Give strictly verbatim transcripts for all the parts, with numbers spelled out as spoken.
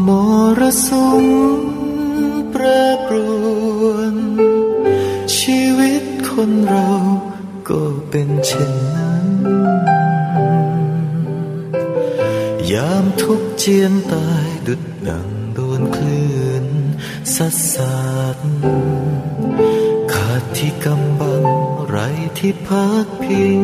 รสุมแปรปรวนชีวิตคนเราก็เป็นเช่นนั้นยามทุกข์เจียนตายดุจดังโดนคลื่นซัดสาดขาดที่กำบังไร้ที่พักพิง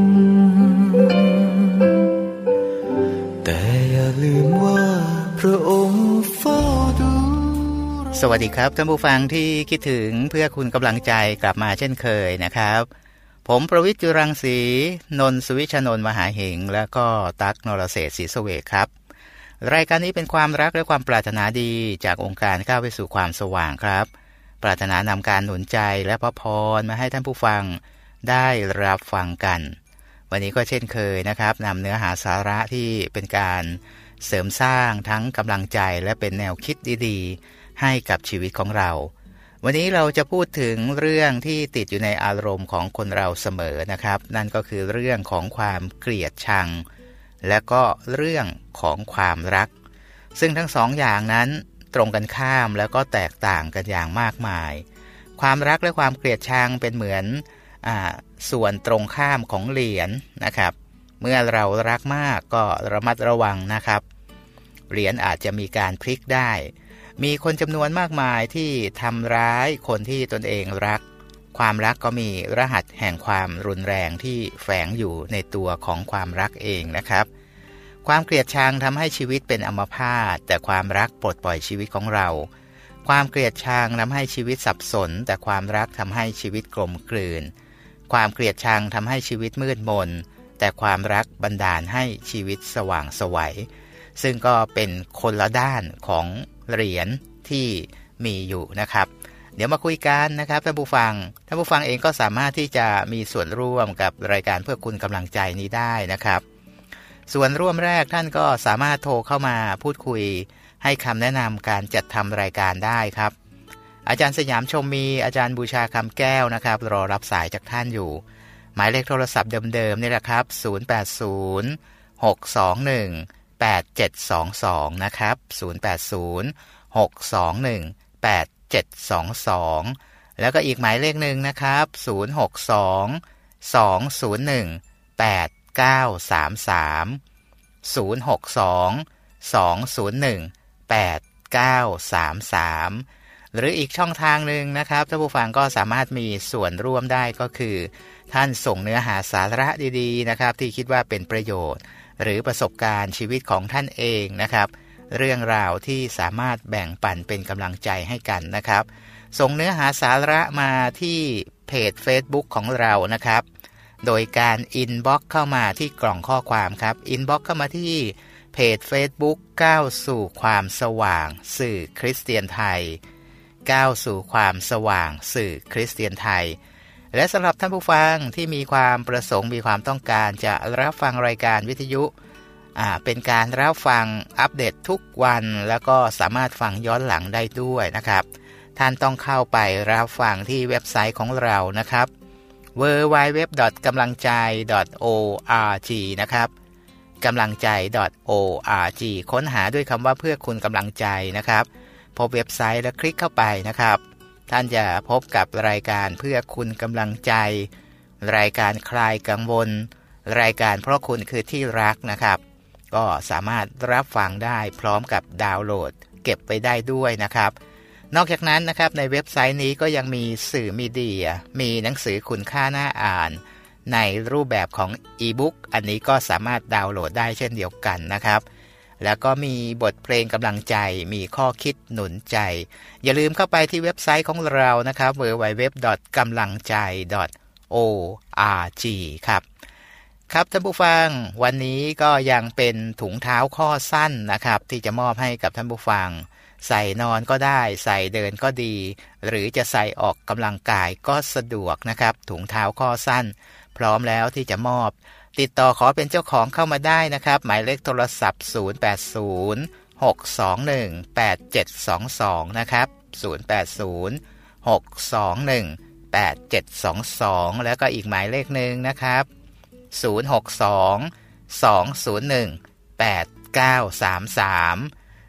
แต่อย่าลืมว่าพระองค์เฝ้าดูสวัสดีครับท่านผู้ฟังที่คิดถึงเพื่อคุณกำลังใจกลับมาเช่นเคยนะครับผมประวิตร จุรังสีนนท์ สุวิชนนท์มหาเหงและก็ตั๊ก นรเศรษฐ์ ศรีเสวกครับรายการนี้เป็นความรักและความปรารถนาดีจากองค์การก้าวไปสู่ความสว่างครับปรารถนานำการหนุนใจและพระพรมาให้ท่านผู้ฟังได้รับฟังกันวันนี้ก็เช่นเคยนะครับนำเนื้อหาสาระที่เป็นการเสริมสร้างทั้งกำลังใจและเป็นแนวคิดดีๆให้กับชีวิตของเราวันนี้เราจะพูดถึงเรื่องที่ติดอยู่ในอารมณ์ของคนเราเสมอนะครับนั่นก็คือเรื่องของความเกลียดชังและก็เรื่องของความรักซึ่งทั้งสองอย่างนั้นตรงกันข้ามแล้วก็แตกต่างกันอย่างมากมายความรักและความเกลียดชังเป็นเหมือนอ่าส่วนตรงข้ามของเหรียญ นะครับเมื่อเรารักมากก็ระมัดระวังนะครับเหรียญอาจจะมีการพลิกได้มีคนจำนวนมากมายที่ทำร้ายคนที่ตนเองรักความรักก็มีรหัสแห่งความรุนแรงที่แฝงอยู่ในตัวของความรักเองนะครับความเกลียดชังทำให้ชีวิตเป็นอัมพาตแต่ความรักปลดปล่อยชีวิตของเราความเกลียดชังทำให้ชีวิตสับสนแต่ความรักทำให้ชีวิตกลมกลืนความเกลียดชังทำให้ชีวิตมืดมนแต่ความรักบันดาลให้ชีวิตสว่างไสวซึ่งก็เป็นคนละด้านของเหรียญที่มีอยู่นะครับเดี๋ยวมาคุยกันนะครับท่านผู้ฟังท่านผู้ฟังเองก็สามารถที่จะมีส่วนร่วมกับรายการเพื่อคุณกำลังใจนี้ได้นะครับส่วนร่วมแรกท่านก็สามารถโทรเข้ามาพูดคุยให้คำแนะนำการจัดทำรายการได้ครับอาจารย์สยามชมมีอาจารย์บูชาคำแก้วนะครับรอรับสายจากท่านอยู่หมายเลขโทรศัพท์เดิมๆนี่แหละครับศูนย์ แปด ศูนย์ หก สอง หนึ่ง แปด เจ็ด สอง สองนะครับศูนย์ แปด ศูนย์ หก สอง หนึ่ง แปด เจ็ด สอง สองแล้วก็อีกหมายเลขหนึ่งนะครับศูนย์ หก สอง สอง ศูนย์ หนึ่ง แปด เก้า สาม สามศูนย์ หก สอง สอง ศูนย์ หนึ่ง แปด เก้า สาม สามหรืออีกช่องทางหนึ่งนะครับท่านผู้ฟังก็สามารถมีส่วนร่วมได้ก็คือท่านส่งเนื้อหาสาระดีๆนะครับที่คิดว่าเป็นประโยชน์หรือประสบการณ์ชีวิตของท่านเองนะครับเรื่องราวที่สามารถแบ่งปันเป็นกำลังใจให้กันนะครับส่งเนื้อหาสาระมาที่เพจ Facebook ของเรานะครับโดยการอินบ็อกซ์เข้ามาที่กล่องข้อความครับอินบ็อกซ์เข้ามาที่เพจ Facebook ก้าวสู่ความสว่างสื่อคริสเตียนไทยก้าวสู่ความสว่างสื่อคริสเตียนไทยและสำหรับท่านผู้ฟังที่มีความประสงค์มีความต้องการจะรับฟังรายการวิทยุอ่าเป็นการรับฟังอัปเดตทุกวันแล้วก็สามารถฟังย้อนหลังได้ด้วยนะครับท่านต้องเข้าไปรับฟังที่เว็บไซต์ของเรานะครับ ดับเบิลยู ดับเบิลยู ดับเบิลยู ดอท กำลังใจ ดอท โอ อาร์ จี นะครับกำลังใจ ดอท โอ อาร์ จี ค้นหาด้วยคำว่าเพื่อคุณกำลังใจนะครับพบเว็บไซต์แล้วคลิกเข้าไปนะครับท่านจะพบกับรายการเพื่อคุณกำลังใจรายการคลายกังวลรายการเพราะคุณคือที่รักนะครับก็สามารถรับฟังได้พร้อมกับดาวน์โหลดเก็บไปได้ด้วยนะครับนอกจากนั้นนะครับในเว็บไซต์นี้ก็ยังมีสื่อมีเดียมีหนังสือคุณค่าน่าอ่านในรูปแบบของอีบุ๊กอันนี้ก็สามารถดาวน์โหลดได้เช่นเดียวกันนะครับแล้วก็มีบทเพลงกำลังใจมีข้อคิดหนุนใจอย่าลืมเข้าไปที่เว็บไซต์ของเรานะครับ ดับเบิลยู ดับเบิลยู ดับเบิลยู ดอท กำลังใจ ดอท โอ อาร์ จี ครับครับท่านผู้ฟังวันนี้ก็ยังเป็นถุงเท้าข้อสั้นนะครับที่จะมอบให้กับท่านผู้ฟังใส่นอนก็ได้ใส่เดินก็ดีหรือจะใส่ออกกำลังกายก็สะดวกนะครับถุงเท้าข้อสั้นพร้อมแล้วที่จะมอบติดต่อขอเป็นเจ้าของเข้ามาได้นะครับหมายเลขโทรศัพท์ศูนย์ แปด ศูนย์ หก สอง หนึ่ง แปด เจ็ด สอง สองนะครับศูนย์ แปด ศูนย์ หก สอง หนึ่ง แปด เจ็ด สอง สองแล้วก็อีกหมายเลขหนึ่งนะครับศูนย์ หก สอง สอง ศูนย์ หนึ่ง แปด เก้า สาม สาม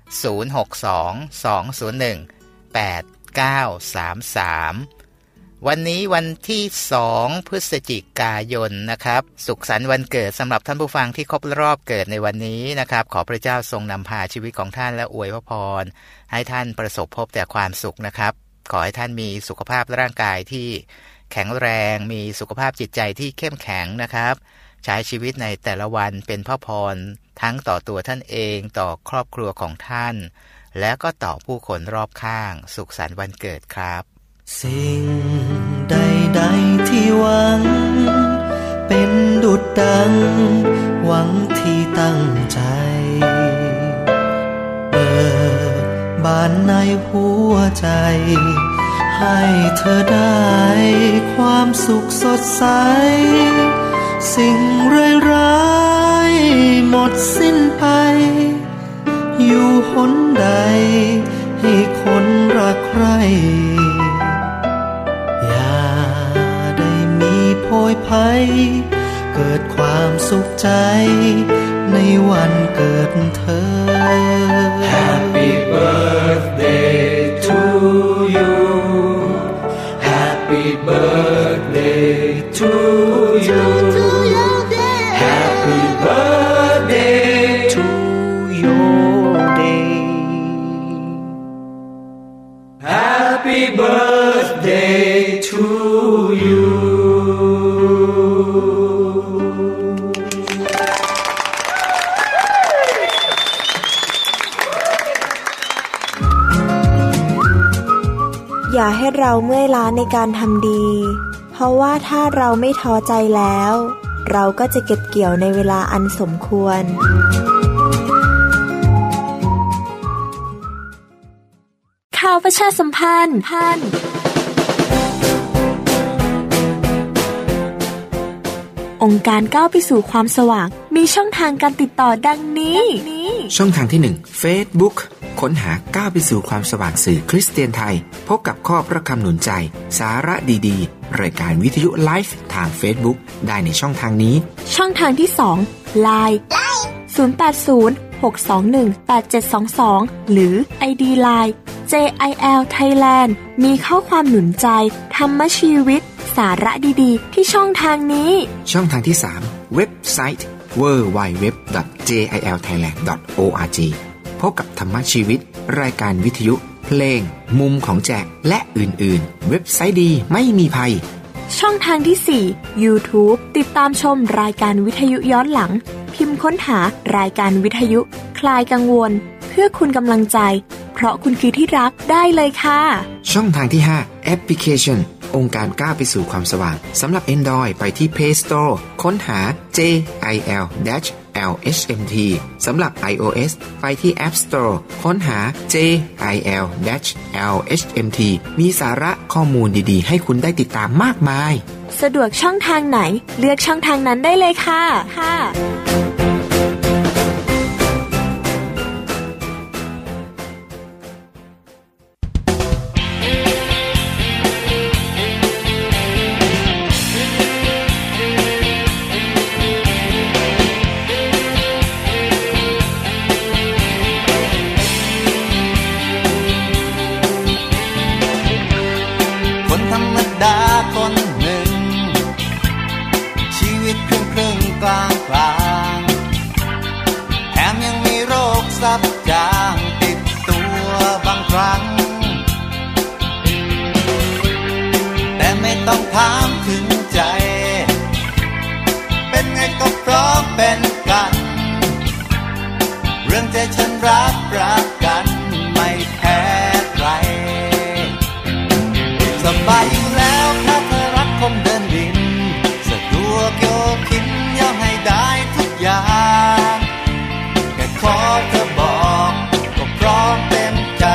ศูนย์ หก สอง สอง ศูนย์ หนึ่ง แปด เก้า สาม สามวันนี้วันที่สองพฤศจิกายนนะครับสุขสันต์วันเกิดสำหรับท่านผู้ฟังที่ครบรอบเกิดในวันนี้นะครับขอพระเจ้าทรงนำพาชีวิตของท่านและอวยพรให้ท่านประสบพบแต่ความสุขนะครับขอให้ท่านมีสุขภาพร่างกายที่แข็งแรงมีสุขภาพจิตใจที่เข้มแข็งนะครับใช้ชีวิตในแต่ละวันเป็นพระพรทั้งต่อตัวท่านเองต่อครอบครัวของท่านและก็ต่อผู้คนรอบข้างสุขสันต์วันเกิดครับสิ่งใดๆที่หวังเป็นดุจดังหวังที่ตั้งใจเปิดบานในหัวใจให้เธอได้ความสุขสดใสสิ่งร้ายๆหมดสิ้นไปอยู่หนใดให้คนรักใครอย่าได้มีโพยภัยเกิดความสุขใจในวันเกิดเธอ Happy birthday to you Happy birthday to you Happy birthday to your day Happy birthday to you อย่าให้เราเมื่อยล้าในการทำดีเพราะว่าถ้าเราไม่ท้อใจแล้วเราก็จะเก็บเกี่ยวในเวลาอันสมควรข่าวประชาสัมพันธ์พันองค์การก้าวไปสู่ความสว่างมีช่องทางการติดต่อดังนี้ช่องทางที่หนึ่ง Facebook ค้นหาก้าวไปสู่ความสว่างสื่อคริสเตียนไทยพบกับข้อพระคำหนุนใจสาระดีๆรายการวิทยุไลฟ์ทาง Facebook ได้ในช่องทางนี้ช่องทางที่สอง ไลน์ ศูนย์ แปด ศูนย์ หก สอง หนึ่ง แปด เจ็ด สอง สอง หรือ ไอ ดี ไลน์ เจ ไอ แอล Thailand มีข้อความหนุนใจธรรมชีวิตสาระดีๆที่ช่องทางนี้ช่องทางที่สามเว็บไซต์ ดับเบิลยู ดับเบิลยู ดับเบิลยู ดอท เจ ไอ แอล ไทยแลนด์ ดอท โอ อาร์ จี พบกับธรรมชีวิตรายการวิทยุเพลงมุมของแจกและอื่นๆเว็บไซต์ดีไม่มีภัยช่องทางที่สี่ YouTube ติดตามชมรายการวิทยุย้อนหลังพิมพ์ค้นหารายการวิทยุคลายกังวลเพื่อคุณกำลังใจเพราะคุณคือที่รักได้เลยค่ะช่องทางที่ห้าแอปพลิเคชันองค์การก้าวไปสู่ความสว่างสำหรับ Android ไปที่ Play Store ค้นหา เจ ไอ แอล แอล เอช เอ็ม ที สำหรับ iOS ไปที่ App Store ค้นหา เจ ไอ แอล แอล เอช เอ็ม ที มีสาระข้อมูลดีๆให้คุณได้ติดตามมากมายสะดวกช่องทางไหนเลือกช่องทางนั้นได้เลยค่ะค่ะ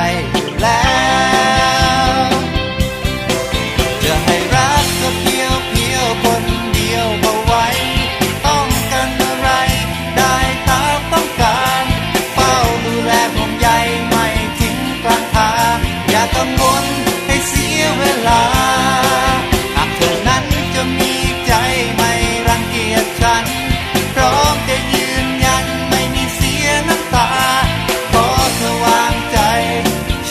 จะให้รักก็เพียว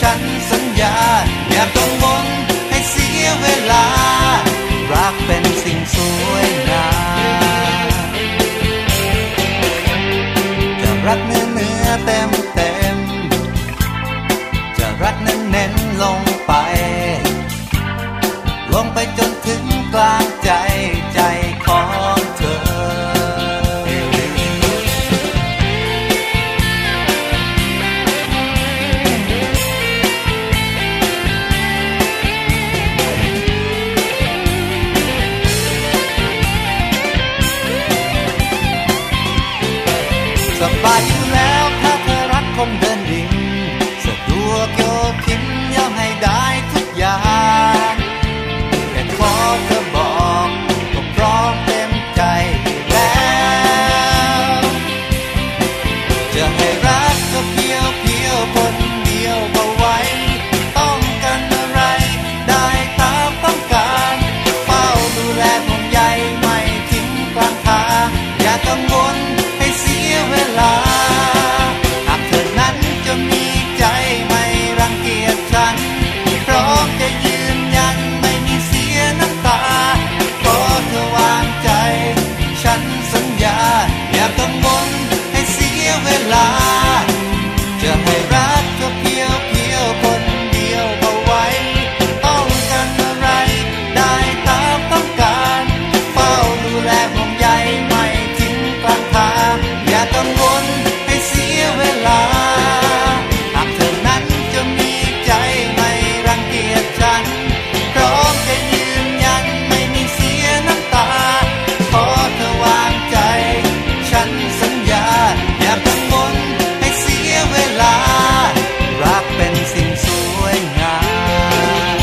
ฉันสัญญาอย่ากังวลให้เสียเวลารักเป็นสิ่งสวยงามจะรักเนื้อเนื้อเต็มเต็มจะรักเน้นเน้นลงไปลงไปจนถึงกลางใจใจของเธอสบายอยู่แล้วถ้าเธอรักคงเดินดิ่งสะดวกโยคินย่อมให้ได้ทุกอย่างแต่ขอเธอบอกก็พร้อมเต็มใจแล้วจะให้รักก็เพียวเพียวคนเดียวก็ไว้ต้องการอะไรได้ตามต้องการเฝ้าดูแลห่วงใยไม่ทิ้งกลางทางอย่ากังวลให้เสียเวลาหากเธอนั้นจะมีใจไม่รังเกียจฉันพร้อมจะยืนยันไม่มีเสียน้ำตาขอเธอวางใจฉันสัญญาอย่ากังวลให้เสียเวลาจะให้รักก็เพียวเพียวคนเดียวเอาไว้ต้องการอะไรได้ตามต้องการเฝ้าดูแลห่วงใยไม่ทิ้งกลางทางอย่ากังวลให้เสียเวลาหากเธอนั้นจะมีใจไม่รังเกียจฉันพร้อมจะยืนยันไม่มีเสียน้ำตาขอเธอวางใจฉันสัญญาอย่ากังวลให้เสียเวลารักเป็นสิ่งสวยงาม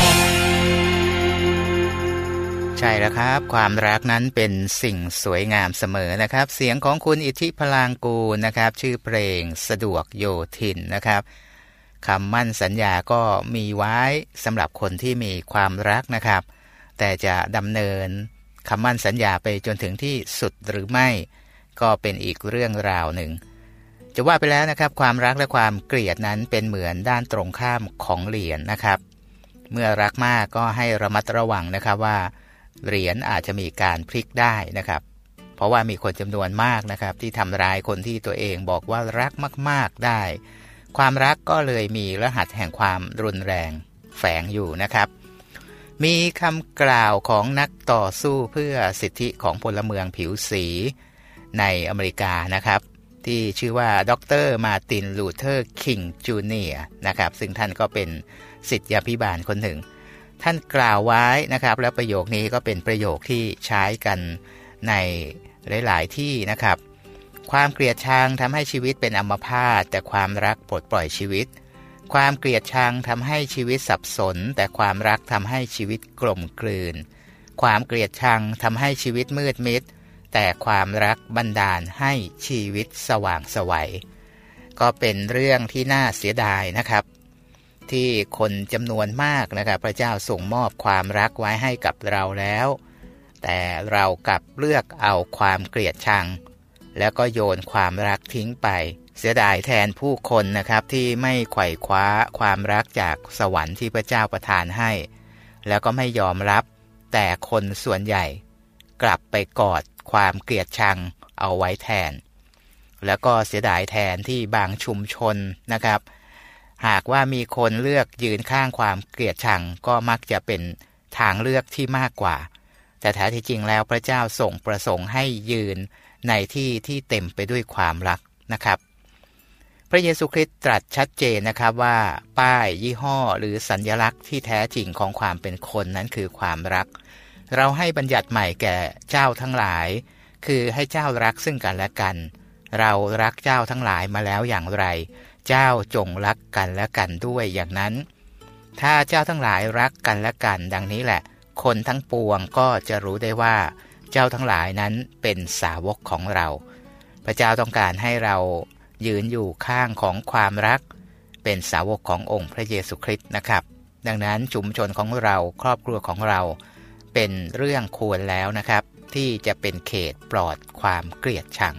ใช่แล้วครับความรักนั้นเป็นสิ่งสวยงามเสมอนะครับเสียงของคุณอิทธิพลางกูลนะครับชื่อเพลงสะดวกโยธินนะครับคำมั่นสัญญาก็มีไว้สำหรับคนที่มีความรักนะครับแต่จะดำเนินคำมั่นสัญญาไปจนถึงที่สุดหรือไม่ก็เป็นอีกเรื่องราวหนึ่งจะว่าไปแล้วนะครับความรักและความเกลียดนั้นเป็นเหมือนด้านตรงข้ามของเหรียญ นะครับเมื่อรักมากก็ให้ระมัดระวังนะครับว่าเหรียญอาจจะมีการพลิกได้นะครับเพราะว่ามีคนจำนวนมากนะครับที่ทำร้ายคนที่ตัวเองบอกว่ารักมากๆได้ความรักก็เลยมีรหัสแห่งความรุนแรงแฝงอยู่นะครับมีคำกล่าวของนักต่อสู้เพื่อสิทธิของพลเมืองผิวสีในอเมริกานะครับที่ชื่อว่าดร.มาร์ติน ลูเทอร์ คิง จูเนียร์ นะครับซึ่งท่านก็เป็นศิษยาภิบาลคนหนึ่งท่านกล่าวไว้นะครับแล้วประโยคนี้ก็เป็นประโยคที่ใช้กันในหลายๆที่นะครับความเกลียดชังทำให้ชีวิตเป็นอัมพาตแต่ความรักปลดปล่อยชีวิตความเกลียดชังทำให้ชีวิตสับสนแต่ความรักทำให้ชีวิตกลมกลืนความเกลียดชังทำให้ชีวิตมืดมิดแต่ความรักบันดาลให้ชีวิตสว่างไสวก็เป็นเรื่องที่น่าเสียดายนะครับที่คนจำนวนมากนะครับพระเจ้าส่งมอบความรักไว้ให้กับเราแล้วแต่เรากลับเลือกเอาความเกลียดชังแล้วก็โยนความรักทิ้งไปเสียดายแทนผู้คนนะครับที่ไม่ไขว่คว้าความรักจากสวรรค์ที่พระเจ้าประทานให้แล้วก็ไม่ยอมรับแต่คนส่วนใหญ่กลับไปกอดความเกลียดชังเอาไว้แทนแล้วก็เสียดายแทนที่บางชุมชนนะครับหากว่ามีคนเลือกยืนข้างความเกลียดชังก็มักจะเป็นทางเลือกที่มากกว่าแต่แท้ที่จริงแล้วพระเจ้าทรงประสงค์ให้ยืนในที่ที่เต็มไปด้วยความรักนะครับพระเยซูคริสต์ตรัสชัดเจนนะครับว่าป้ายยี่ห้อหรือสัญลักษณ์ที่แท้จริงของความเป็นคนนั้นคือความรักเราให้บัญญัติใหม่แก่เจ้าทั้งหลายคือให้เจ้ารักซึ่งกันและกันเรารักเจ้าทั้งหลายมาแล้วอย่างไรเจ้าจงรักกันและกันด้วยอย่างนั้นถ้าเจ้าทั้งหลายรักกันและกันดังนี้แหละคนทั้งปวงก็จะรู้ได้ว่าเจ้าทั้งหลายนั้นเป็นสาวกของเราพระเจ้าต้องการให้เรายืนอยู่ข้างของความรักเป็นสาวกขององค์พระเยซูคริสต์นะครับดังนั้นชุมชนของเราครอบครัวของเราเป็นเรื่องควรแล้วนะครับที่จะเป็นเขตปลอดความเกลียดชัง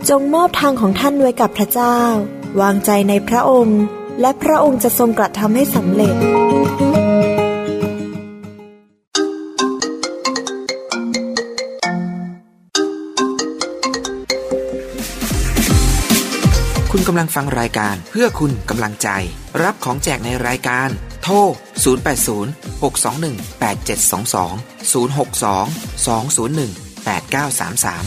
จงมอบทางของท่านไว้กับพระเจ้าวางใจในพระองค์และพระองค์จะทรงกระทำให้สำเร็จคุณกำลังฟังรายการเพื่อคุณกำลังใจรับของแจกในรายการโทรศูนย์ แปด ศูนย์ หก สอง หนึ่ง แปด เจ็ด สอง สอง ศูนย์ หก สอง สอง ศูนย์ หนึ่ง แปด เก้า สาม สาม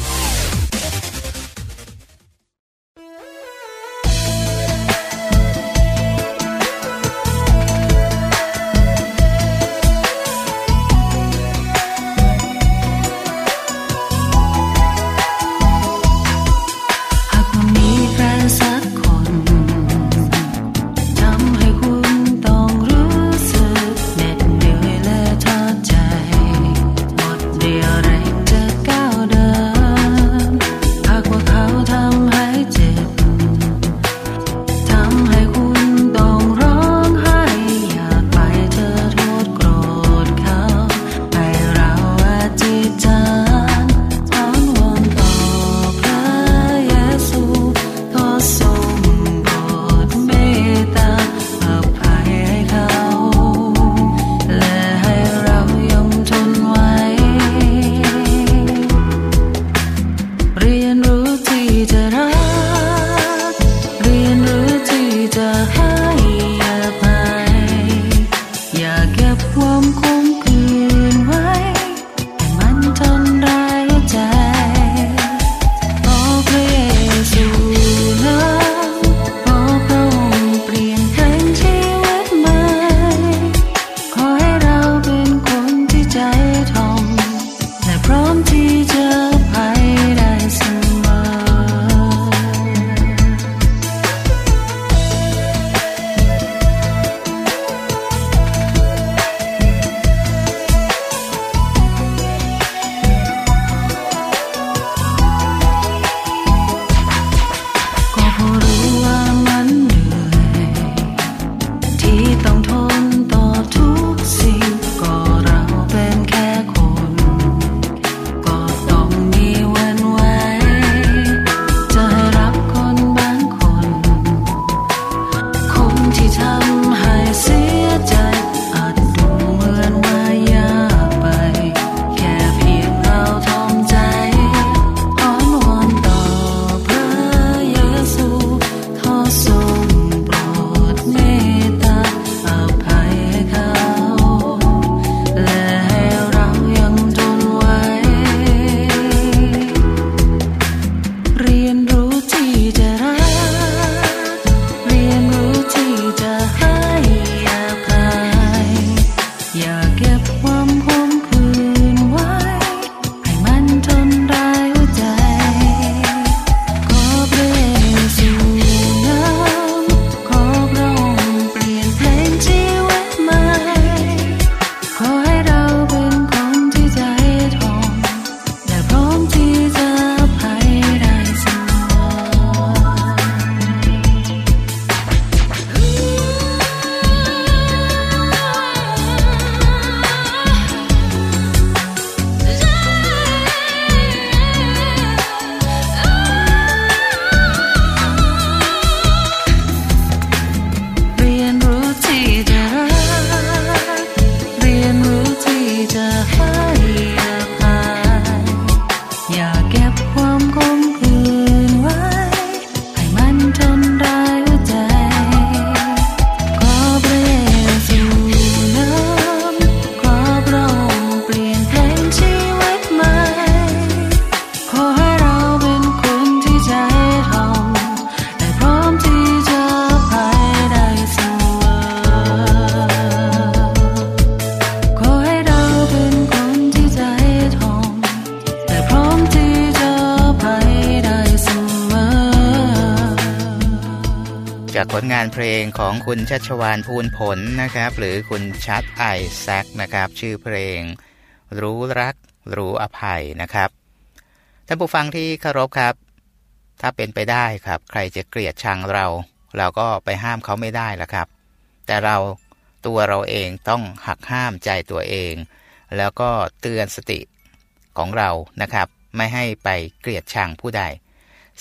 ผลงานเพลงของคุณชัชวาลภูลผลนะครับหรือคุณชัดไอแซคนะครับชื่อเพลงรู้รักรู้อภัยนะครับท่านผู้ฟังที่เคารพครับถ้าเป็นไปได้ครับใครจะเกลียดชังเราเราก็ไปห้ามเขาไม่ได้ละครับแต่เราตัวเราเองต้องหักห้ามใจตัวเองแล้วก็เตือนสติของเรานะครับไม่ให้ไปเกลียดชังผู้ใด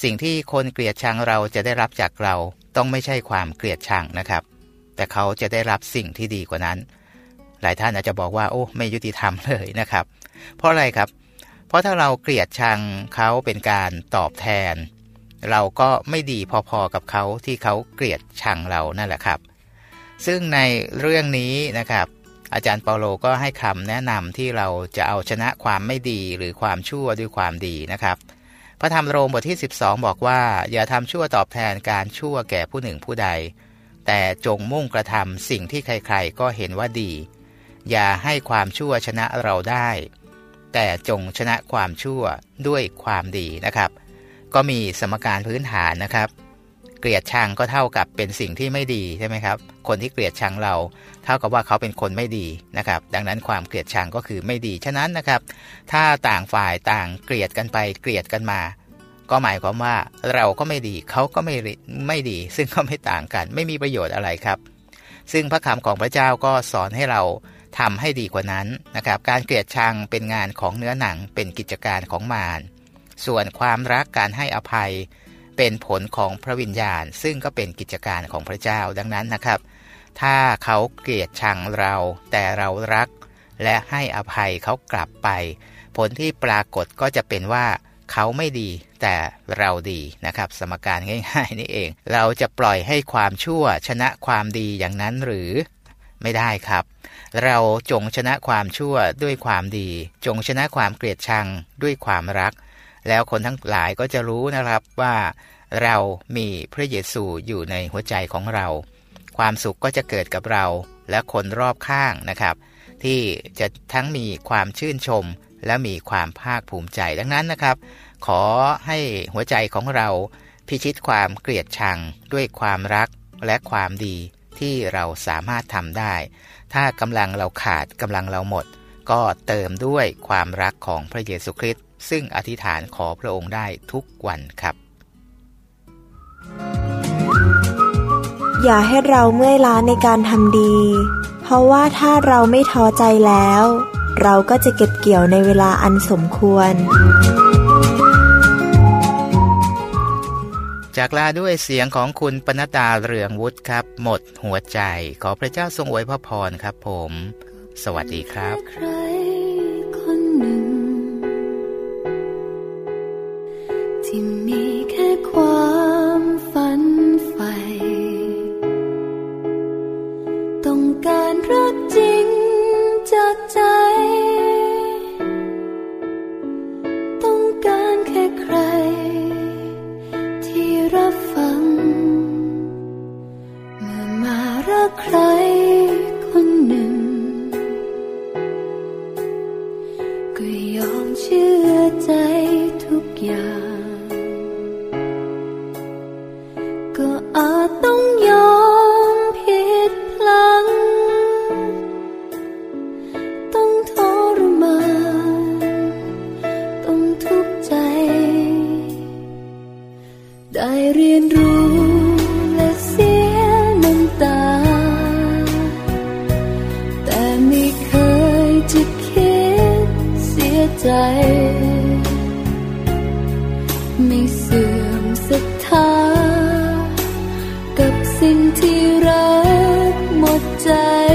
สิ่งที่คนเกลียดชังเราจะได้รับจากเราต้องไม่ใช่ความเกลียดชังนะครับแต่เขาจะได้รับสิ่งที่ดีกว่านั้นหลายท่านอาจจะบอกว่าโอ้ไม่ยุติธรรมเลยนะครับเพราะอะไรครับเพราะถ้าเราเกลียดชังเขาเป็นการตอบแทนเราก็ไม่ดีพอๆกับเขาที่เขาเกลียดชังเรานั่นแหละครับซึ่งในเรื่องนี้นะครับอาจารย์เปาโลก็ให้คำแนะนำที่เราจะเอาชนะความไม่ดีหรือความชั่วด้วยความดีนะครับพระธรรมโรมบทที่สิบสองบอกว่าอย่าทำชั่วตอบแทนการชั่วแก่ผู้หนึ่งผู้ใดแต่จงมุ่งกระทำสิ่งที่ใครๆก็เห็นว่าดีอย่าให้ความชั่วชนะเราได้แต่จงชนะความชั่วด้วยความดีนะครับก็มีสมการพื้นฐานนะครับเกลียดชังก็เท่ากับเป็นสิ่งที่ไม่ดีใช่ไหมครับคนที่เกลียดชังเราเท่ากับว่าเขาเป็นคนไม่ดีนะครับดังนั้นความเกลียดชังก็คือไม่ดีฉะนั้นนะครับถ้าต่างฝ่ายต่างเกลียดกันไปเกลียดกันมาก็หมายความว่าเราก็ไม่ดีเขาก็ไม่ไม่ดีซึ่งก็ไม่ต่างกันไม่มีประโยชน์อะไรครับซึ่งพระคำของพระเจ้าก็สอนให้เราทำให้ดีกว่านั้นนะครับการเกลียดชังเป็นงานของเนื้อหนังเป็นกิจการของมารส่วนความรักการให้อภัยเป็นผลของพระวิญญาณซึ่งก็เป็นกิจการของพระเจ้าดังนั้นนะครับถ้าเขาเกลียดชังเราแต่เรารักและให้อภัยเขากลับไปผลที่ปรากฏก็จะเป็นว่าเขาไม่ดีแต่เราดีนะครับสมการง่ายๆนี่เองเราจะปล่อยให้ความชั่วชนะความดีอย่างนั้นหรือไม่ได้ครับเราจงชนะความชั่วด้วยความดีจงชนะความเกลียดชังด้วยความรักแล้วคนทั้งหลายก็จะรู้นะครับว่าเรามีพระเยซูอยู่ในหัวใจของเราความสุขก็จะเกิดกับเราและคนรอบข้างนะครับที่จะทั้งมีความชื่นชมและมีความภาคภูมิใจดังนั้นนะครับขอให้หัวใจของเราพิชิตความเกลียดชังด้วยความรักและความดีที่เราสามารถทำได้ถ้ากำลังเราขาดกำลังเราหมดก็เติมด้วยความรักของพระเยซูคริสต์ซึ่งอธิษฐานขอพระองค์ได้ทุกวันครับอย่าให้เราเมื่อยล้าในการทำดีเพราะว่าถ้าเราไม่ท้อใจแล้วเราก็จะเก็บเกี่ยวในเวลาอันสมควรจากลาด้วยเสียงของคุณปณตาเรืองวุฒิครับหมดหัวใจขอพระเจ้าทรงอวยพระพรครับผมสวัสดีครับใครคนหนึ่งที่มีแค่ความฝันใฝ่ต้องการรักจริงจากใจต้องการแค่ใครที่รับฟังเมื่อมารักใครคนหนึ่งก็ยอมเชื่อใจทุกอย่างก็อาจต้องยอมผิดพลั้งต้องทรมานต้องทุกข์ใจได้เรียนรู้และเสียน้ำตาแต่ไม่เคยจะคิดเสียใจไม่เสื่อมศรัทธากับสิ่งที่รักหมดใจ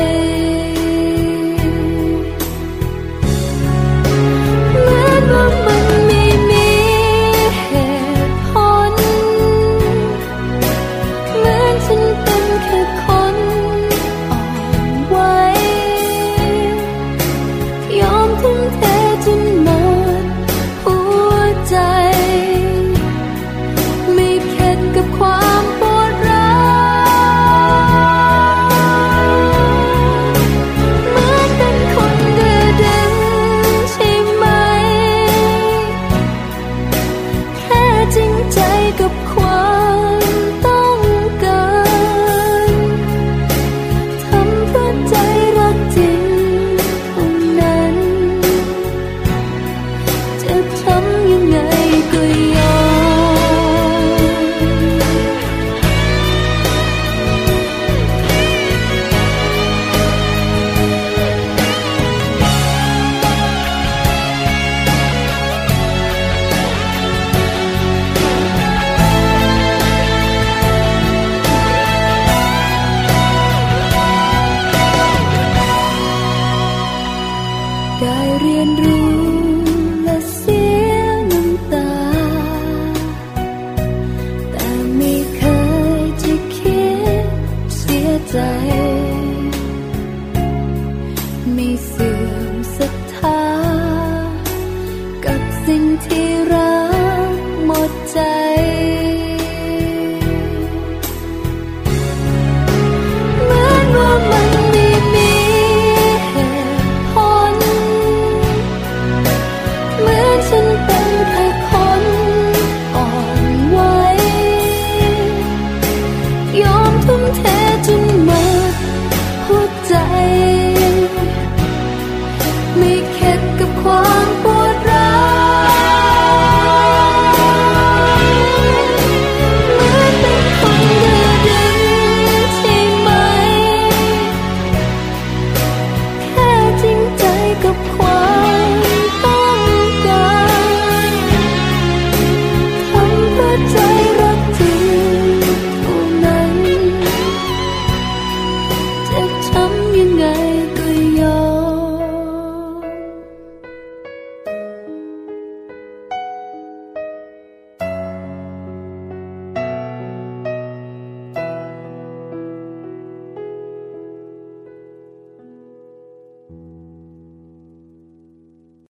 เหมือนว่ามันไม่มีเหตุผลเหมือนฉันเป็นแค่คนอ่อนไหวยอมทุ่มเทจนหมดใจ